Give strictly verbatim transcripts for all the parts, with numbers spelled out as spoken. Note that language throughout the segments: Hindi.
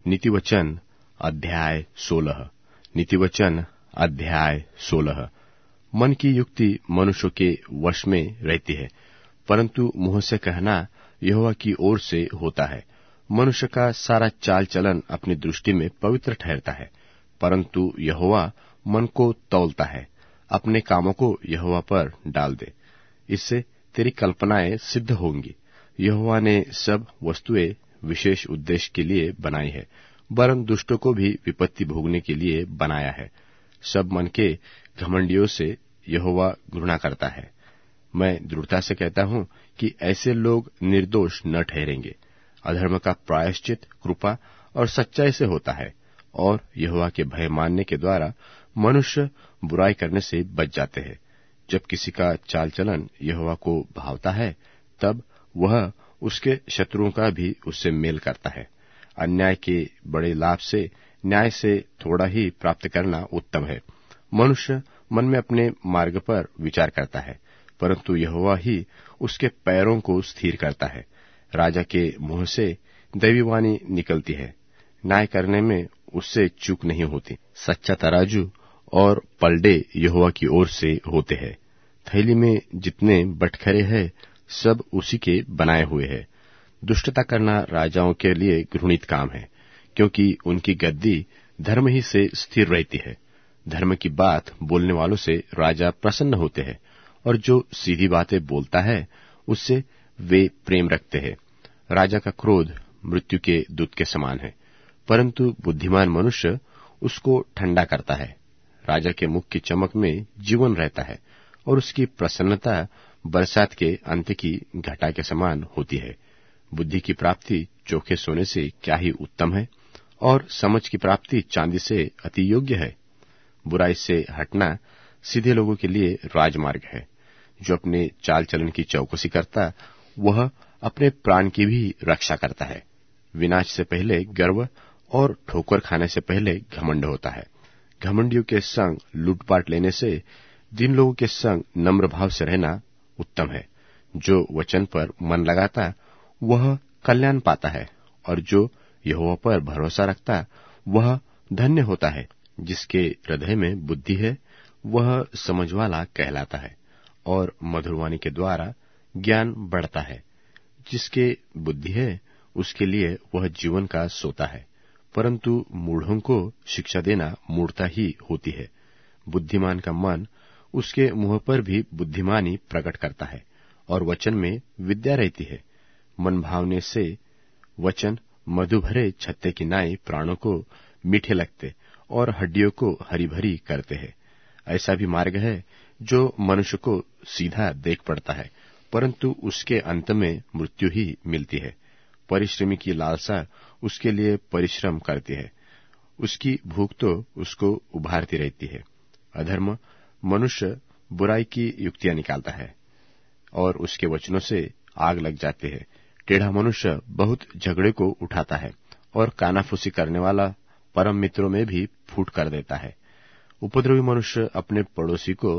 नीतिवचन अध्याय सोलह। नीतिवचन अध्याय सोलह। मन की युक्ति मनुष्य के वश में रहती है, परंतु मुंह से कहना यहोवा की ओर से होता है। मनुष्य का सारा चाल चलन अपनी दृष्टि में पवित्र ठहरता है, परंतु यहोवा मन को तौलता है। अपने कामों को यहोवा पर डाल दे, इससे तेरी कल्पनाएं सिद्ध होंगी। यहोवा ने सब वस्तुएं विशेष उद्देश्य के लिए बनाई है, वरन दुष्टों को भी विपत्ति भोगने के लिए बनाया है। सब मन के घमंडियों से यहोवा घृणा करता है। मैं दृढ़ता से कहता हूं कि ऐसे लोग निर्दोष न ठहरेंगे। अधर्म का प्रायश्चित कृपा और सच्चाई से होता है, और यहोवा के भय मानने के द्वारा मनुष्य बुराई करने से बच जाते हैं। जब किसी का चाल चलन यहोवा को भावता है, तब वह उसके शत्रुओं का भी उससे मेल करता है। अन्याय के बड़े लाभ से न्याय से थोड़ा ही प्राप्त करना उत्तम है। मनुष्य मन में अपने मार्ग पर विचार करता है, परंतु यहोवा ही उसके पैरों को स्थिर करता है। राजा के मुंह से दैवी वाणी निकलती है, न्याय करने में उससे चूक नहीं होती। सच्चा तराजू और पलड़े यहोवा की ओर से होते हैं। थैली में जितने बटखरे हैं, सब उसी के बनाए हुए हैं। दुष्टता करना राजाओं के लिए घृणित काम है, क्योंकि उनकी गद्दी धर्म ही से स्थिर रहती है। धर्म की बात बोलने वालों से राजा प्रसन्न होते हैं, और जो सीधी बातें बोलता है उससे वे प्रेम रखते हैं। राजा का क्रोध मृत्यु के दूत के समान है, परंतु बुद्धिमान मनुष्य उसको ठंडा करता है। राजा के मुख की चमक में जीवन रहता है, और उसकी प्रसन्नता बरसात के अंत की घटा के समान होती है। बुद्धि की प्राप्ति चोखे सोने से क्या ही उत्तम है, और समझ की प्राप्ति चांदी से अति योग्य है। बुराई से हटना सीधे लोगों के लिए राजमार्ग है। जो अपने चाल चलन की चौकसी करता, वह अपने प्राण की भी रक्षा करता है। विनाश से पहले गर्व और ठोकर खाने से पहले घमंड होता है। घमंडियों के संग लूटपाट लेने से जिन लोगों के संग नम्र भाव से रहना उत्तम है। जो वचन पर मन लगाता वह कल्याण पाता है, और जो यहोवा पर भरोसा रखता वह धन्य होता है। जिसके हृदय में बुद्धि है वह समझवाला कहलाता है, और मधुरवाणी के द्वारा ज्ञान बढ़ता है। जिसके बुद्धि है उसके लिए वह जीवन का सोता है, परंतु मूढ़ों को शिक्षा देना मूढ़ता ही होती है। बुद्धिमान का मन उसके मुंह पर भी बुद्धिमानी प्रकट करता है, और वचन में विद्या रहती है। मन भावने से वचन मधु भरे छत्ते की नाई प्राणों को मीठे लगते और हड्डियों को हरी भरी करते हैं। ऐसा भी मार्ग है जो मनुष्य को सीधा देख पड़ता है, परंतु उसके अंत में मृत्यु ही मिलती है। परिश्रमी की लालसा उसके लिए परिश्रम करती है, उसकी भूख तो उसको उभारती रहती है। अधर्म मनुष्य बुराई की युक्तियां निकालता है, और उसके वचनों से आग लग जाती है। टेढ़ा मनुष्य बहुत झगड़े को उठाता है, और कानाफूसी करने वाला परम मित्रों में भी फूट कर देता है। उपद्रवी मनुष्य अपने पड़ोसी को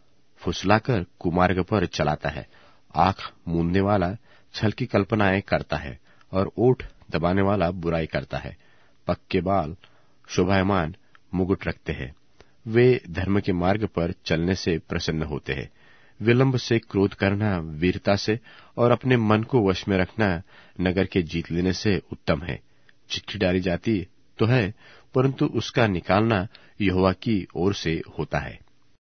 फुसलाकर कुमार्ग पर चलाता है। आंख मूंदने वाला छल की कल्पनाएं करता है, और ओठ दबाने वाला बुराई करता है। पक्के बाल शोभायमान मुकुट रखते हैं। वे धर्म के मार्ग पर चलने से प्रसन्न होते हैं। विलंब से क्रोध करना वीरता से, और अपने मन को वश में रखना नगर के जीत लेने से उत्तम है। चिट्ठी डाली जाती तो है, परंतु उसका निकालना यहोवा की ओर से होता है।